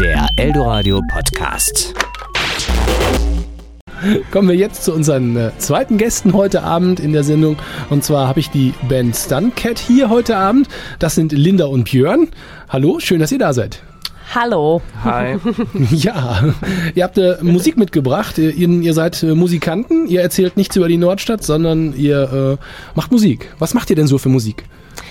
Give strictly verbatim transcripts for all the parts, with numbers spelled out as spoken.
Der Eldoradio Podcast. Kommen wir jetzt zu unseren äh, zweiten Gästen heute Abend in der Sendung. Und zwar habe ich die Band Stuntcat hier heute Abend. Das sind Linda und Björn. Hallo, schön, dass ihr da seid. Hallo. Hi. Ja, ihr habt äh, Musik mitgebracht. Ihr, ihr seid äh, Musikanten. Ihr erzählt nichts über die Nordstadt, sondern ihr äh, macht Musik. Was macht ihr denn so für Musik?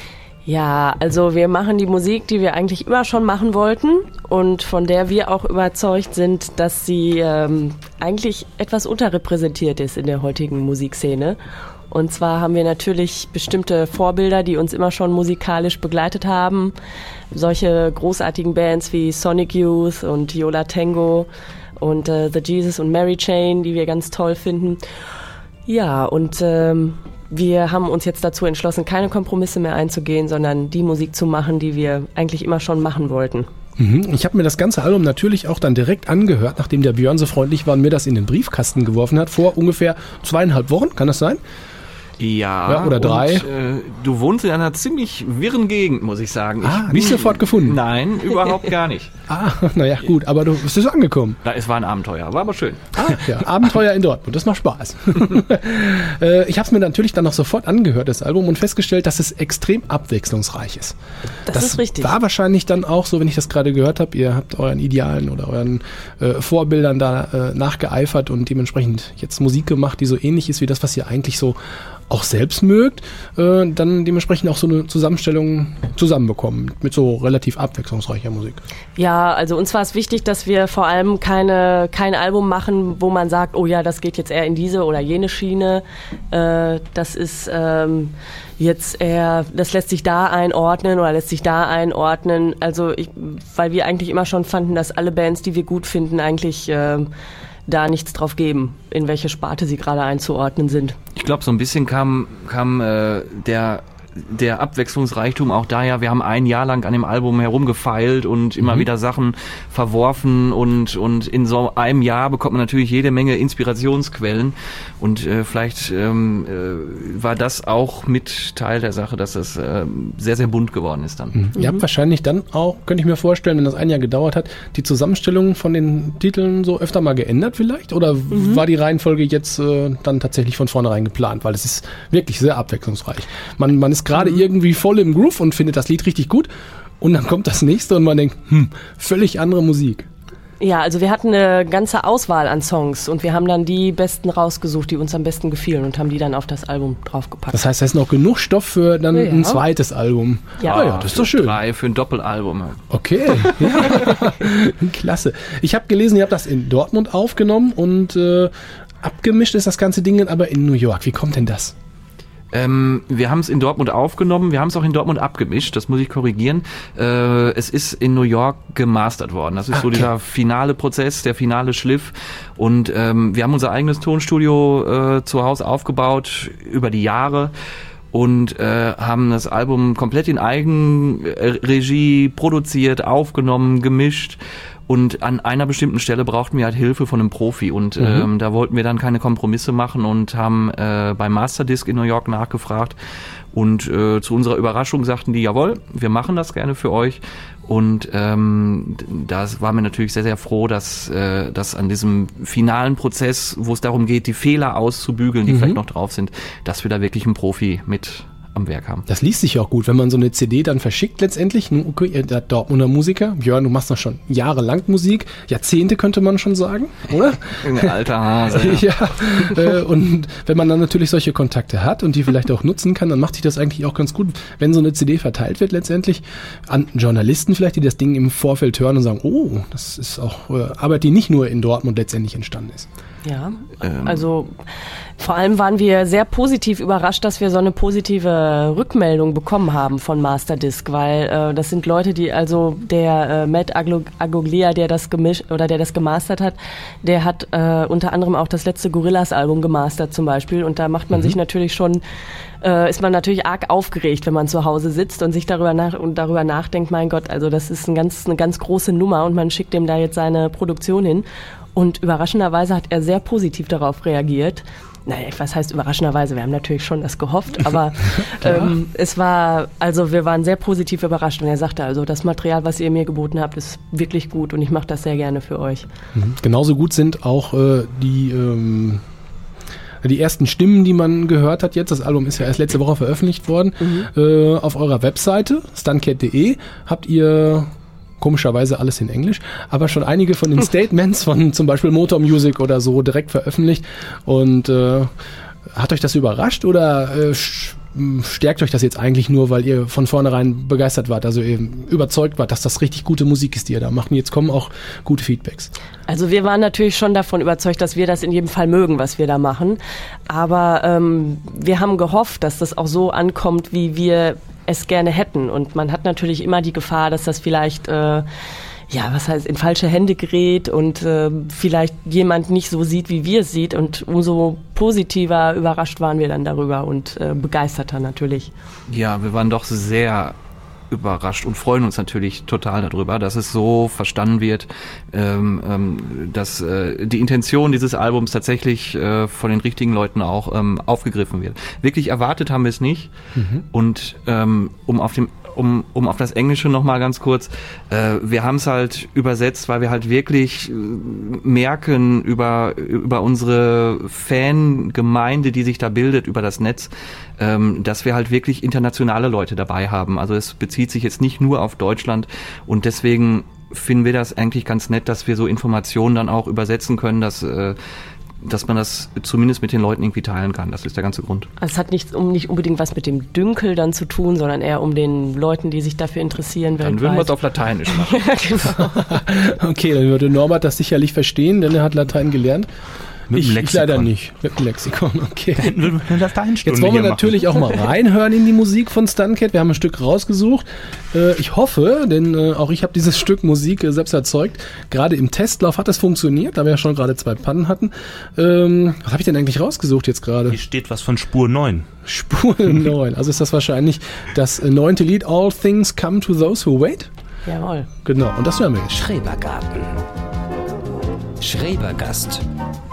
Ja, also wir machen die Musik, die wir eigentlich immer schon machen wollten und von der wir auch überzeugt sind, dass sie ähm, eigentlich etwas unterrepräsentiert ist in der heutigen Musikszene. Und zwar haben wir natürlich bestimmte Vorbilder, die uns immer schon musikalisch begleitet haben. Solche großartigen Bands wie Sonic Youth und Yo La Tengo und äh, The Jesus und Mary Chain, die wir ganz toll finden. Ja, und ähm, wir haben uns jetzt dazu entschlossen, keine Kompromisse mehr einzugehen, sondern die Musik zu machen, die wir eigentlich immer schon machen wollten. Ich habe mir das ganze Album natürlich auch dann direkt angehört, nachdem der Björn so freundlich war und mir das in den Briefkasten geworfen hat, vor ungefähr zweieinhalb Wochen, kann das sein? Ja, ja, oder drei. Und, äh, du wohnst in einer ziemlich wirren Gegend, muss ich sagen. Ah, ich, nicht sofort gefunden? Nein, überhaupt gar nicht. Ah, naja, gut, aber du bist so angekommen. Na, es war ein Abenteuer, war aber schön. Ah, ja, Abenteuer in Dortmund, das macht Spaß. äh, ich habe es mir natürlich dann noch sofort angehört, das Album, und festgestellt, dass es extrem abwechslungsreich ist. Das, das ist richtig. War wahrscheinlich dann auch so, wenn ich das gerade gehört habe, ihr habt euren Idealen oder euren äh, Vorbildern da äh, nachgeeifert und dementsprechend jetzt Musik gemacht, die so ähnlich ist wie das, was ihr eigentlich so auch selbst mögt, äh, dann dementsprechend auch so eine Zusammenstellung zusammenbekommen mit so relativ abwechslungsreicher Musik. Ja, also uns war es wichtig, dass wir vor allem keine, kein Album machen, wo man sagt, oh ja, das geht jetzt eher in diese oder jene Schiene. Äh, das ist ähm, jetzt eher, das lässt sich da einordnen oder lässt sich da einordnen. Also ich, weil wir eigentlich immer schon fanden, dass alle Bands, die wir gut finden, eigentlich äh, da nichts drauf geben, in welche Sparte sie gerade einzuordnen sind. Ich glaube, so ein bisschen kam, kam äh, der der Abwechslungsreichtum auch daher, wir haben ein Jahr lang an dem Album herumgefeilt und immer mhm. wieder Sachen verworfen und und in so einem Jahr bekommt man natürlich jede Menge Inspirationsquellen und äh, vielleicht ähm, äh, war das auch mit Teil der Sache, dass das äh, sehr, sehr bunt geworden ist dann. Mhm. Ihr habt wahrscheinlich dann auch, könnte ich mir vorstellen, wenn das ein Jahr gedauert hat, die Zusammenstellung von den Titeln so öfter mal geändert vielleicht? Oder mhm. war die Reihenfolge jetzt äh, dann tatsächlich von vornherein geplant? Weil es ist wirklich sehr abwechslungsreich. Man, man ist gerade mhm. irgendwie voll im Groove und findet das Lied richtig gut und dann kommt das nächste und man denkt, hm, völlig andere Musik. Ja, also wir hatten eine ganze Auswahl an Songs und wir haben dann die besten rausgesucht, die uns am besten gefielen und haben die dann auf das Album draufgepackt. Das heißt, da ist noch genug Stoff für dann ja. ein zweites Album. Ja, ah, ja das ist doch schön. Drei für ein Doppelalbum. Okay, ja. Klasse. Ich habe gelesen, ihr habt das in Dortmund aufgenommen und äh, abgemischt ist das ganze Ding aber in New York. Wie kommt denn das? Ähm, wir haben es in Dortmund aufgenommen, wir haben es auch in Dortmund abgemischt, das muss ich korrigieren. Äh, es ist in New York gemastert worden. Das ist okay. so dieser finale Prozess, der finale Schliff. Und ähm, wir haben unser eigenes Tonstudio äh, zu Hause aufgebaut über die Jahre und äh, haben das Album komplett in Eigenregie produziert, aufgenommen, gemischt. Und an einer bestimmten Stelle brauchten wir halt Hilfe von einem Profi und mhm. ähm, da wollten wir dann keine Kompromisse machen und haben äh, bei Masterdisc in New York nachgefragt und äh, zu unserer Überraschung sagten die, jawohl, wir machen das gerne für euch und ähm, da waren wir natürlich sehr, sehr froh, dass, äh, dass an diesem finalen Prozess, wo es darum geht, die Fehler auszubügeln, die mhm. vielleicht noch drauf sind, dass wir da wirklich einen Profi mit am Werk haben. Das liest sich ja auch gut, wenn man so eine C D dann verschickt letztendlich. Okay, ihr seid Dortmunder Musiker. Björn, du machst doch schon jahrelang Musik. Jahrzehnte könnte man schon sagen, oder? Ein alter Hase. Ja, äh, und wenn man dann natürlich solche Kontakte hat und die vielleicht auch nutzen kann, dann macht sich das eigentlich auch ganz gut, wenn so eine C D verteilt wird letztendlich an Journalisten vielleicht, die das Ding im Vorfeld hören und sagen, oh, das ist auch äh, Arbeit, die nicht nur in Dortmund letztendlich entstanden ist. Ja, also vor allem waren wir sehr positiv überrascht, dass wir so eine positive Rückmeldung bekommen haben von Masterdisc, weil äh, das sind Leute, die also der äh, Matt Agoglia, der das gemischt oder der das gemastert hat, der hat äh, unter anderem auch das letzte Gorillaz-Album gemastert zum Beispiel und da macht man mhm. sich natürlich schon äh, ist man natürlich arg aufgeregt, wenn man zu Hause sitzt und sich darüber nach und darüber nachdenkt, mein Gott, also das ist ein ganz, eine ganz große Nummer und man schickt dem da jetzt seine Produktion hin. Und überraschenderweise hat er sehr positiv darauf reagiert. naja, was heißt überraschenderweise, wir haben natürlich schon das gehofft, aber ähm, es war, also wir waren sehr positiv überrascht und er sagte, also das Material, was ihr mir geboten habt, ist wirklich gut und ich mache das sehr gerne für euch. Mhm. Genauso gut sind auch äh, die ähm Die ersten Stimmen, die man gehört hat jetzt, das Album ist ja erst letzte Woche veröffentlicht worden, mhm. äh, auf eurer Webseite stuncat punkt de habt ihr komischerweise alles in Englisch, aber schon einige von den Statements von zum Beispiel Motor Music oder so direkt veröffentlicht. Und äh, hat euch das überrascht oder äh, stärkt euch das jetzt eigentlich nur, weil ihr von vornherein begeistert wart, also eben überzeugt wart, dass das richtig gute Musik ist, die ihr da macht? Und jetzt kommen auch gute Feedbacks. Also wir waren natürlich schon davon überzeugt, dass wir das in jedem Fall mögen, was wir da machen. Aber ähm, wir haben gehofft, dass das auch so ankommt, wie wir es gerne hätten. Und man hat natürlich immer die Gefahr, dass das vielleicht äh, ja, was heißt, in falsche Hände gerät und äh, vielleicht jemand nicht so sieht, wie wir es sieht. Und umso positiver überrascht waren wir dann darüber und äh, begeisterter natürlich. Ja, wir waren doch sehr überrascht und freuen uns natürlich total darüber, dass es so verstanden wird, ähm, ähm, dass äh, die Intention dieses Albums tatsächlich äh, von den richtigen Leuten auch ähm, aufgegriffen wird. Wirklich erwartet haben wir es nicht. Mhm. Und ähm, um auf dem Um, um auf das Englische nochmal ganz kurz, äh, wir haben es halt übersetzt, weil wir halt wirklich äh, merken über, über unsere Fangemeinde, die sich da bildet, über das Netz, ähm, dass wir halt wirklich internationale Leute dabei haben. Also es bezieht sich jetzt nicht nur auf Deutschland und deswegen finden wir das eigentlich ganz nett, dass wir so Informationen dann auch übersetzen können, dass äh, dass man das zumindest mit den Leuten irgendwie teilen kann. Das ist der ganze Grund. Also es hat nicht, um, nicht unbedingt was mit dem Dünkel dann zu tun, sondern eher um den Leuten, die sich dafür interessieren. Dann weltweit. Würden wir es auf Lateinisch machen. Ja, genau. Okay, dann würde Norbert das sicherlich verstehen, denn er hat Latein gelernt. Mit ich, dem ich leider nicht. Mit dem Lexikon, okay. Jetzt wollen wir natürlich auch mal reinhören in die Musik von Stuncat. Wir haben ein Stück rausgesucht. Äh, ich hoffe, denn äh, auch ich habe dieses Stück Musik äh, selbst erzeugt. Gerade im Testlauf hat es funktioniert, da wir ja schon gerade zwei Pannen hatten. Ähm, was habe ich denn eigentlich rausgesucht jetzt gerade? Hier steht was von Spur neun. Spur neun. Also ist das wahrscheinlich das äh, neunte Lied, All Things Come to Those Who Wait? Jawohl. Genau, und das hören wir jetzt. Schrebergarten. Schrebergast.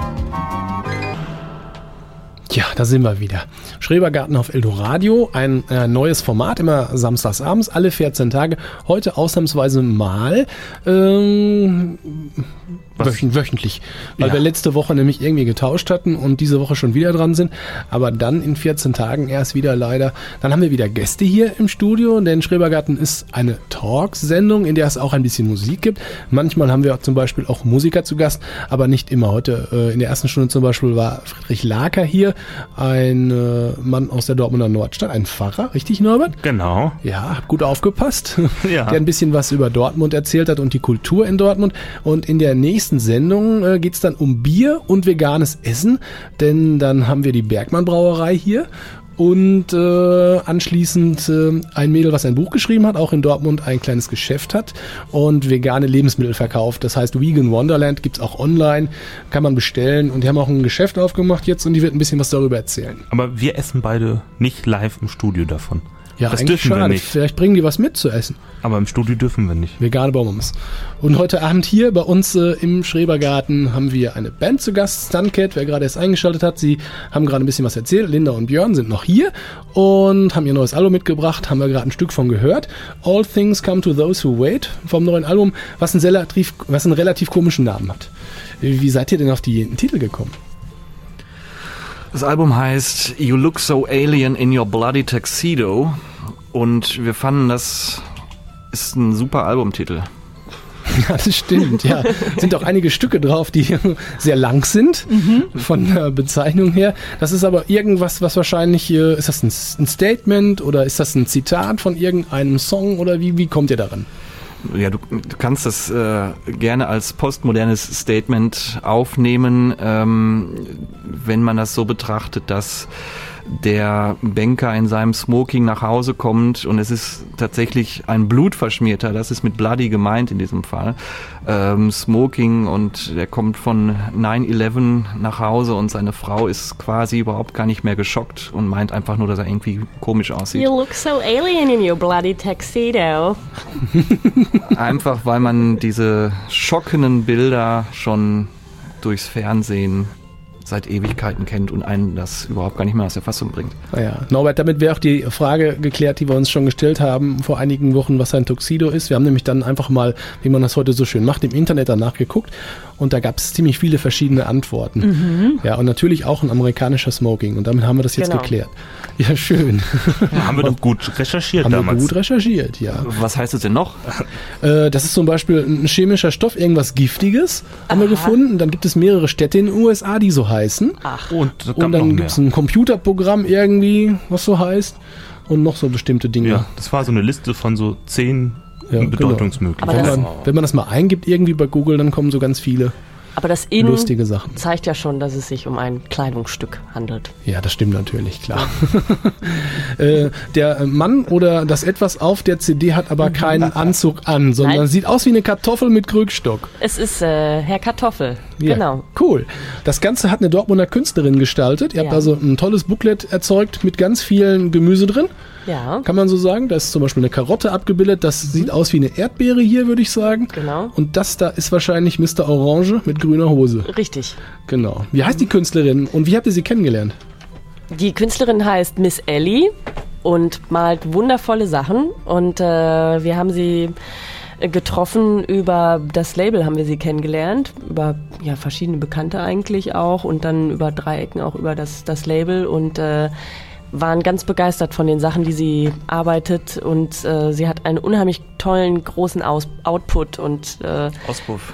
Ja, da sind wir wieder. Schrebergarten auf Eldoradio, ein äh, neues Format, immer samstagsabends, alle vierzehn Tage. Heute ausnahmsweise mal ähm, wöch- wöchentlich, weil ja. wir letzte Woche nämlich irgendwie getauscht hatten und diese Woche schon wieder dran sind. Aber dann in vierzehn Tagen erst wieder leider. Dann haben wir wieder Gäste hier im Studio, denn Schrebergarten ist eine Talksendung, in der es auch ein bisschen Musik gibt. Manchmal haben wir zum Beispiel auch Musiker zu Gast, aber nicht immer. Heute äh, in der ersten Stunde zum Beispiel war Friedrich Laker hier, ein äh, Mann aus der Dortmunder Nordstadt, ein Pfarrer, richtig, Norbert? Genau. Ja, hab gut aufgepasst. Ja. Der ein bisschen was über Dortmund erzählt hat und die Kultur in Dortmund. Und in der nächsten Sendung äh, geht es dann um Bier und veganes Essen, denn dann haben wir die Bergmann Brauerei hier. Und äh, anschließend äh, ein Mädel, was ein Buch geschrieben hat, auch in Dortmund ein kleines Geschäft hat und vegane Lebensmittel verkauft. Das heißt, Vegan Wonderland gibt's auch online, kann man bestellen. Und die haben auch ein Geschäft aufgemacht jetzt und die wird ein bisschen was darüber erzählen. Aber wir essen beide nicht live im Studio davon. Ja, das eigentlich dürfen wir schade. nicht. Vielleicht bringen die was mit zu essen. Aber im Studio dürfen wir nicht. Vegane Bonbons. Und heute Abend hier bei uns äh, im Schrebergarten haben wir eine Band zu Gast, Stuncat, wer gerade erst eingeschaltet hat. Sie haben gerade ein bisschen was erzählt. Linda und Björn sind noch hier und haben ihr neues Album mitgebracht. Haben wir gerade ein Stück von gehört. All Things Come to Those Who Wait vom neuen Album, was einen relativ, was einen relativ komischen Namen hat. Wie seid ihr denn auf die Titel gekommen? Das Album heißt You Look So Alien in Your Bloody Tuxedo und wir fanden, das ist ein super Albumtitel. Ja, das stimmt, ja. Sind auch einige Stücke drauf, die sehr lang sind, mhm. von der Bezeichnung her. Das ist aber irgendwas, was wahrscheinlich, ist das ein, ein Statement oder ist das ein Zitat von irgendeinem Song oder wie, wie kommt ihr daran? Ja, du, du kannst das äh, gerne als postmodernes Statement aufnehmen, ähm, wenn man das so betrachtet, dass der Banker in seinem Smoking nach Hause kommt und es ist tatsächlich ein blutverschmierter, das ist mit Bloody gemeint in diesem Fall, ähm, Smoking und der kommt von nine eleven nach Hause und seine Frau ist quasi überhaupt gar nicht mehr geschockt und meint einfach nur, dass er irgendwie komisch aussieht. You look so alien in your bloody tuxedo. Einfach, weil man diese schockenden Bilder schon durchs Fernsehen seit Ewigkeiten kennt und einen das überhaupt gar nicht mehr aus der Fassung bringt. Naja, Norbert, damit wäre auch die Frage geklärt, die wir uns schon gestellt haben vor einigen Wochen, was ein Tuxedo ist. Wir haben nämlich dann einfach mal, wie man das heute so schön macht, im Internet danach geguckt und da gab es ziemlich viele verschiedene Antworten. Mhm. Ja, und natürlich auch ein amerikanischer Smoking und damit haben wir das jetzt genau. geklärt. Ja, schön. Ja, haben wir doch gut recherchiert haben damals. Haben wir gut recherchiert, ja. Was heißt es denn noch? Äh, das ist zum Beispiel ein chemischer Stoff, irgendwas Giftiges, haben wir gefunden. Dann gibt es mehrere Städte in den U S A, die so heißen. Ach. Und, da Und dann gibt es ein Computerprogramm irgendwie, was so heißt. Und noch so bestimmte Dinge. Ja, das war so eine Liste von so zehn Ja, Bedeutungsmöglichkeiten. Wenn man, wenn man das mal eingibt irgendwie bei Google, dann kommen so ganz viele Aber das In lustige Sachen. zeigt ja schon, dass es sich um ein Kleidungsstück handelt. Ja, das stimmt natürlich, klar. äh, der Mann oder das Etwas auf der C D hat aber keinen Anzug an, sondern Nein. sieht aus wie eine Kartoffel mit Krückstock. Es ist äh, Herr Kartoffel. Ja, Genau. cool. Das Ganze hat eine Dortmunder Künstlerin gestaltet. Ihr habt Ja. also ein tolles Booklet erzeugt mit ganz vielen Gemüse drin. Ja, Kann man so sagen. Da ist zum Beispiel eine Karotte abgebildet. Das sieht aus wie eine Erdbeere hier, würde ich sagen. genau. Und das da ist wahrscheinlich Mister Orange mit grüner Hose. Richtig. Genau. Wie heißt die Künstlerin und wie habt ihr sie kennengelernt? Die Künstlerin heißt Miss Ellie und malt wundervolle Sachen. Und äh, wir haben sie getroffen über das Label, haben wir sie kennengelernt. Über ja, verschiedene Bekannte eigentlich auch. Und dann über Dreiecken auch über das, das Label. Und äh, waren ganz begeistert von den Sachen, die sie arbeitet. Und äh, sie hat einen unheimlich tollen, großen Aus- Output. Und äh, Auspuff.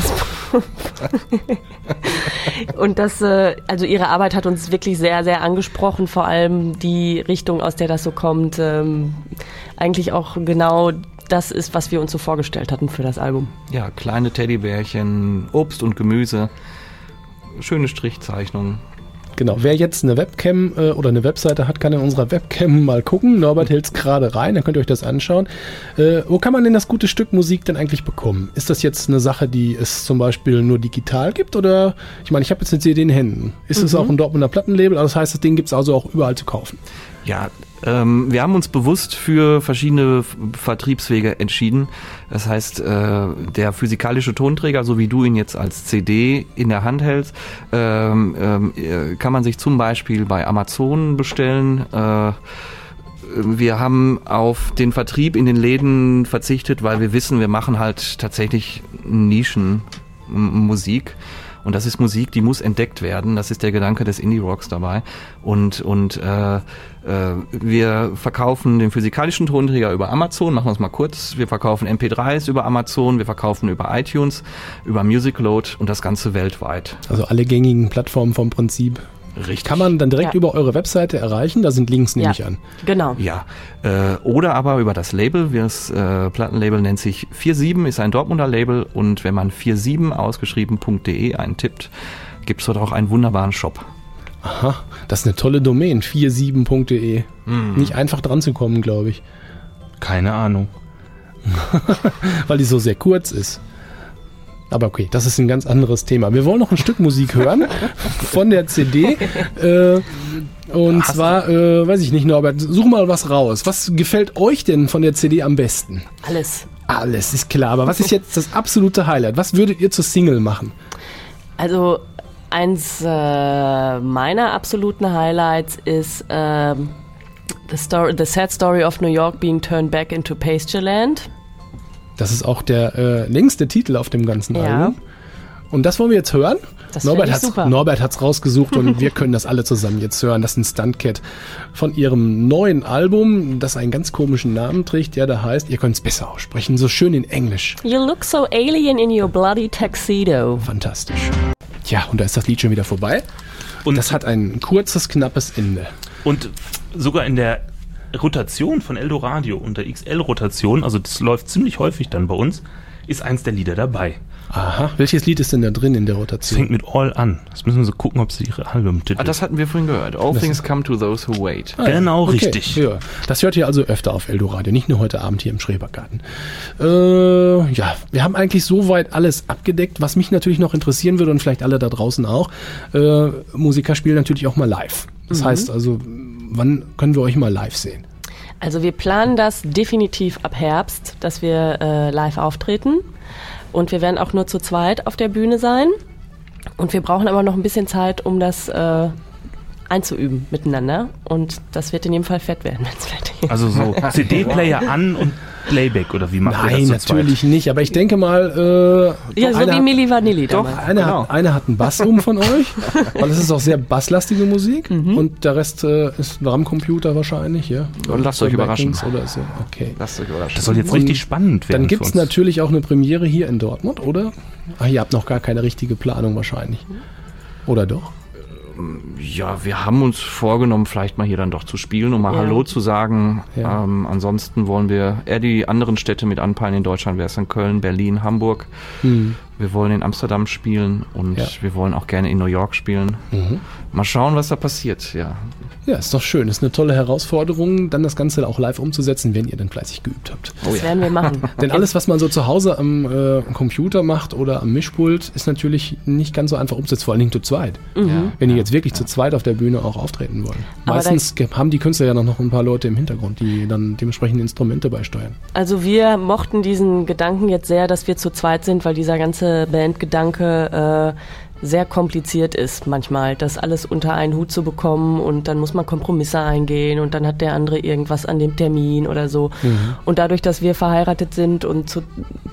Und das, äh, also ihre Arbeit hat uns wirklich sehr, sehr angesprochen, vor allem die Richtung, aus der das so kommt, ähm, eigentlich auch genau das ist, was wir uns so vorgestellt hatten für das Album. Ja, kleine Teddybärchen, Obst und Gemüse, schöne Strichzeichnungen. Genau, wer jetzt eine Webcam äh, oder eine Webseite hat, kann in unserer Webcam mal gucken. Norbert hält es gerade rein, dann könnt ihr euch das anschauen. Äh, wo kann man denn das gute Stück Musik denn eigentlich bekommen? Ist das jetzt eine Sache, die es zum Beispiel nur digital gibt? Oder, ich meine, ich habe jetzt eine C D in den Händen. Ist es Mhm. auch ein Dortmunder Plattenlabel? Also das heißt, das Ding gibt es also auch überall zu kaufen. Ja, ähm, wir haben uns bewusst für verschiedene F- Vertriebswege entschieden. Das heißt, äh, der physikalische Tonträger, so wie du ihn jetzt als C D in der Hand hältst, ähm, ähm, äh, kann man sich zum Beispiel bei Amazon bestellen. Äh, wir haben auf den Vertrieb in den Läden verzichtet, weil wir wissen, wir machen halt tatsächlich Nischenmusik. Und das ist Musik, die muss entdeckt werden. Das ist der Gedanke des Indie-Rocks dabei. Und, und äh, äh, wir verkaufen den physikalischen Tonträger über Amazon, machen wir es mal kurz. Wir verkaufen M P dreis über Amazon, wir verkaufen über iTunes, über Musicload und das Ganze weltweit. Also alle gängigen Plattformen vom Prinzip. Richtig. Kann man dann direkt Ja. über eure Webseite erreichen? Da sind Links, nehme Ja. ich an. Genau. Ja, äh, oder aber über das Label. Das äh, Plattenlabel nennt sich vier sieben, ist ein Dortmunder Label und wenn man vier sieben ausgeschrieben.de eintippt, gibt es dort auch einen wunderbaren Shop. Aha, das ist eine tolle Domain, vier sieben punkt de. Nicht einfach dran zu kommen, glaube ich. Keine Ahnung. Weil die so sehr kurz ist. Aber okay, das ist ein ganz anderes Thema. Wir wollen noch ein Stück Musik hören von der C D. Äh, und Hast zwar, äh, weiß ich nicht, Norbert, such mal was raus. Was gefällt euch denn von der C D am besten? Alles. Alles ist klar, aber was ist jetzt das absolute Highlight? Was würdet ihr zur Single machen? Also eins äh, meiner absoluten Highlights ist ähm, the, story, the Sad Story of New York being turned back into Pastureland. Das ist auch der äh, längste Titel auf dem ganzen Ja. Album. Und das wollen wir jetzt hören? Das Norbert finde ich hat's, super. Norbert hat's rausgesucht und wir können das alle zusammen jetzt hören. Das ist ein Stuntcat von ihrem neuen Album, das einen ganz komischen Namen trägt, der da heißt, ihr könnt es besser aussprechen, so schön in Englisch. You look so alien in your bloody tuxedo. Fantastisch. Ja, und da ist das Lied schon wieder vorbei. Und das hat ein kurzes, knappes Ende. Und sogar in der Rotation von Eldoradio und der X L-Rotation, also das läuft ziemlich häufig dann bei uns, ist eins der Lieder dabei. Aha, welches Lied ist denn da drin in der Das Rotation? fängt mit All an. Das müssen wir so gucken, ob sie ihre Albumtitel... Ah, das hatten wir vorhin gehört. All Das things come to those who wait. Ah, ja. Genau, Okay, richtig. Ja, das hört ihr also öfter auf Eldoradio, nicht nur heute Abend hier im Schrebergarten. Äh, ja, wir haben eigentlich soweit alles abgedeckt. Was mich natürlich noch interessieren würde und vielleicht alle da draußen auch, äh, Musiker spielen natürlich auch mal live. Das Mhm. heißt also, wann können wir euch mal live sehen? Also wir planen das definitiv ab Herbst, dass wir äh, live auftreten. Und wir werden auch nur zu zweit auf der Bühne sein. Und wir brauchen aber noch ein bisschen Zeit, um das äh, einzuüben miteinander. Und das wird in jedem Fall fett werden, wenn es fertig ist. Also so C D-Player an und Playback oder wie macht ihr Nein, das zu zweit? natürlich nicht. Aber ich denke mal, äh, Ja, so einer, wie Milli Vanilli doch, damals. einer, genau. hat, einer hat einen Bass oben von euch, weil es ist auch sehr basslastige Musik und der Rest äh, ist ein Drumcomputer wahrscheinlich, ja. Und lasst So euch überraschen. Backings Oder ist ja, okay. Lasst euch überraschen. Das soll jetzt Und richtig spannend werden. Dann gibt für es uns. natürlich auch eine Premiere hier in Dortmund, oder? Ach, ihr habt noch gar keine richtige Planung wahrscheinlich. Oder doch? Ja, wir haben uns vorgenommen, vielleicht mal hier dann doch zu spielen, um mal Ja. Hallo zu sagen. Ja. Ähm, ansonsten wollen wir eher die anderen Städte mit anpeilen in Deutschland. Wäre es in Köln, Berlin, Hamburg. Hm. Wir wollen in Amsterdam spielen und Ja. wir wollen auch gerne in New York spielen. Mhm. Mal schauen, was da passiert. Ja, Ja, ist doch schön. Ist eine tolle Herausforderung, dann das Ganze auch live umzusetzen, wenn ihr dann fleißig geübt habt. Das Oh ja. werden wir machen. Denn alles, was man so zu Hause am äh, Computer macht oder am Mischpult, ist natürlich nicht ganz so einfach umzusetzen, vor allen Dingen zu zweit. Ja. Wenn die jetzt wirklich zu zweit auf der Bühne auch auftreten wollen. Aber Meistens ge- haben die Künstler ja noch ein paar Leute im Hintergrund, die dann dementsprechend Instrumente beisteuern. Also wir mochten diesen Gedanken jetzt sehr, dass wir zu zweit sind, weil dieser ganze Bandgedanke äh, sehr kompliziert ist manchmal, das alles unter einen Hut zu bekommen und dann muss man Kompromisse eingehen und dann hat der andere irgendwas an dem Termin oder so. Und dadurch, dass wir verheiratet sind und zu,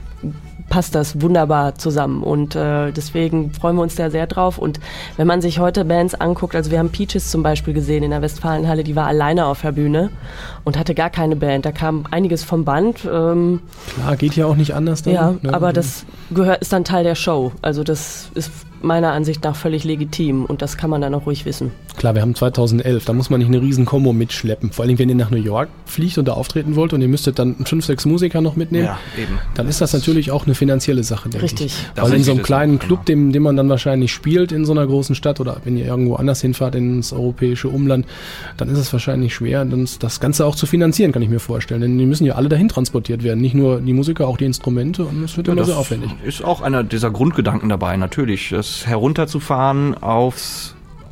passt das wunderbar zusammen und äh, deswegen freuen wir uns da sehr drauf und wenn man sich heute Bands anguckt, also wir haben Peaches zum Beispiel gesehen in der Westfalenhalle, die war alleine auf der Bühne und hatte gar keine Band, da kam einiges vom Band, ähm, Klar, geht ja auch nicht anders. Dann, ja, ne? aber das gehört, ist dann Teil der Show, also das ist meiner Ansicht nach völlig legitim und das kann man dann auch ruhig wissen. Klar, wir haben zweitausendelf, da muss man nicht eine riesen Kombo mitschleppen. Vor allem, wenn ihr nach New York fliegt und da auftreten wollt und ihr müsstet dann fünf, sechs Musiker noch mitnehmen, Ja, eben. dann ist das natürlich auch eine finanzielle Sache, denke Richtig. ich. Das Weil in ist so einem das kleinen auch, Club, genau. dem, dem man dann wahrscheinlich spielt in so einer großen Stadt oder wenn ihr irgendwo anders hinfahrt ins europäische Umland, dann ist es wahrscheinlich schwer, dann das Ganze auch zu finanzieren, kann ich mir vorstellen. Denn die müssen ja alle dahin transportiert werden, nicht nur die Musiker, auch die Instrumente und es wird Ja, immer das sehr aufwendig. ist auch einer dieser Grundgedanken dabei, natürlich. Das herunterzufahren aufs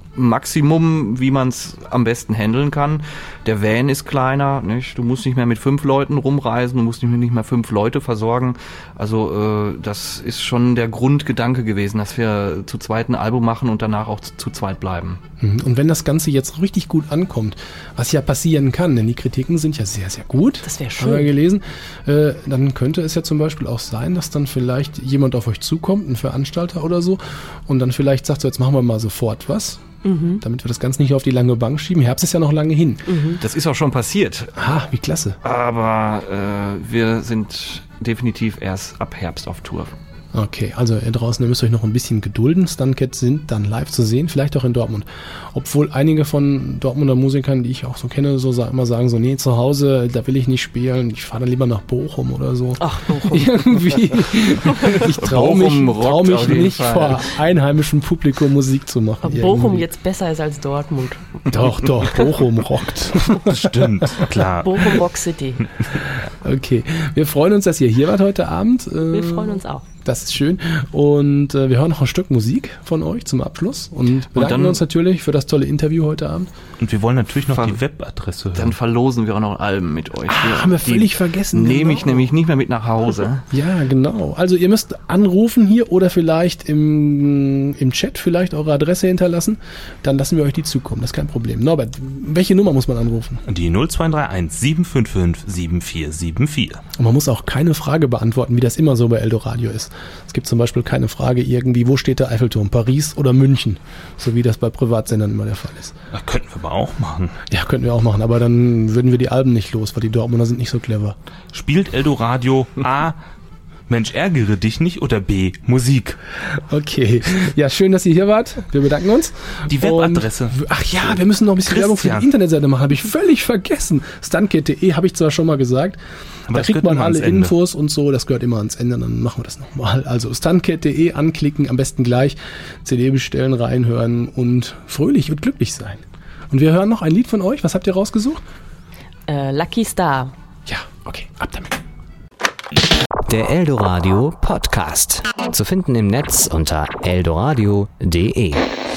Maximum, wie man es am besten handeln kann. Der Van ist kleiner, nicht? Du musst nicht mehr mit fünf Leuten rumreisen, du musst nicht mehr, nicht mehr fünf Leute versorgen. Also äh, das ist schon der Grundgedanke gewesen, dass wir zu zweit ein Album machen und danach auch zu, zu zweit bleiben. Mhm. Und wenn das Ganze jetzt richtig gut ankommt, was ja passieren kann, denn die Kritiken sind ja sehr, sehr gut. Das wäre Haben wir schön. gelesen. Äh, dann könnte es ja zum Beispiel auch sein, dass dann vielleicht jemand auf euch zukommt, ein Veranstalter oder so, und dann vielleicht sagt so, jetzt machen wir mal sofort was, Mhm. damit wir das Ganze nicht auf die lange Bank schieben. Herbst ist ja noch lange hin. Das ist auch schon passiert, Ah, wie klasse. aber äh, wir sind definitiv erst ab Herbst auf Tour. Okay, also ihr draußen, ihr müsst euch noch ein bisschen gedulden. Stuntcats sind dann live zu sehen, vielleicht auch in Dortmund. Obwohl einige von Dortmunder Musikern, die ich auch so kenne, so sa- immer sagen so, nee, zu Hause, da will ich nicht spielen, ich fahre dann lieber nach Bochum oder so. Ach, Bochum. Irgendwie. Ich traue mich, Bochum trau rockt mich auf jeden nicht, Fall. vor einheimischem Publikum Musik zu machen. Ob Bochum irgendwie. jetzt besser ist als Dortmund. Doch, doch, Bochum rockt. Stimmt, klar. Bochum Rock City. Okay, wir freuen uns, dass ihr hier wart heute Abend. Wir freuen uns auch. Das ist schön. Und äh, wir hören noch ein Stück Musik von euch zum Abschluss und bedanken dann- uns natürlich für das tolle Interview heute Abend. Und wir wollen natürlich noch Ver- die Webadresse hören. Dann verlosen wir auch noch Alben mit euch. Ah, haben wir Die völlig vergessen. Nehme ich genau. nämlich nicht mehr mit nach Hause. Ja, genau. Also ihr müsst anrufen hier oder vielleicht im, im Chat vielleicht eure Adresse hinterlassen. Dann lassen wir euch die zukommen. Das ist kein Problem. Norbert, welche Nummer muss man anrufen? Die null zwei drei eins sieben fünf fünf sieben vier sieben vier. Und man muss auch keine Frage beantworten, wie das immer so bei Eldoradio ist. Es gibt zum Beispiel keine Frage irgendwie, wo steht der Eiffelturm? Paris oder München? So wie das bei Privatsendern immer der Fall ist. Das könnten wir aber auch machen. Ja, könnten wir auch machen, aber dann würden wir die Alben nicht los, weil die Dortmunder sind nicht so clever. Spielt Eldoradio A, Mensch, ärgere dich nicht oder B, Musik? Okay. Ja, schön, dass ihr hier wart. Wir bedanken uns. Die Webadresse. Und, ach ja, wir müssen noch ein bisschen Werbung für Christian. die Internetseite machen. Habe ich völlig vergessen. Stuntcat punkt de habe ich zwar schon mal gesagt. Aber da das kriegt gehört man immer alle ans Ende. Infos und so. Das gehört immer ans Ende. Dann machen wir das nochmal. Also Stuntcat punkt de anklicken, am besten gleich C D bestellen, reinhören und fröhlich und glücklich sein. Und wir hören noch ein Lied von euch. Was habt ihr rausgesucht? Äh, Lucky Star. Ja, okay, ab damit. Der Eldoradio Podcast. Zu finden im Netz unter eldoradio punkt de.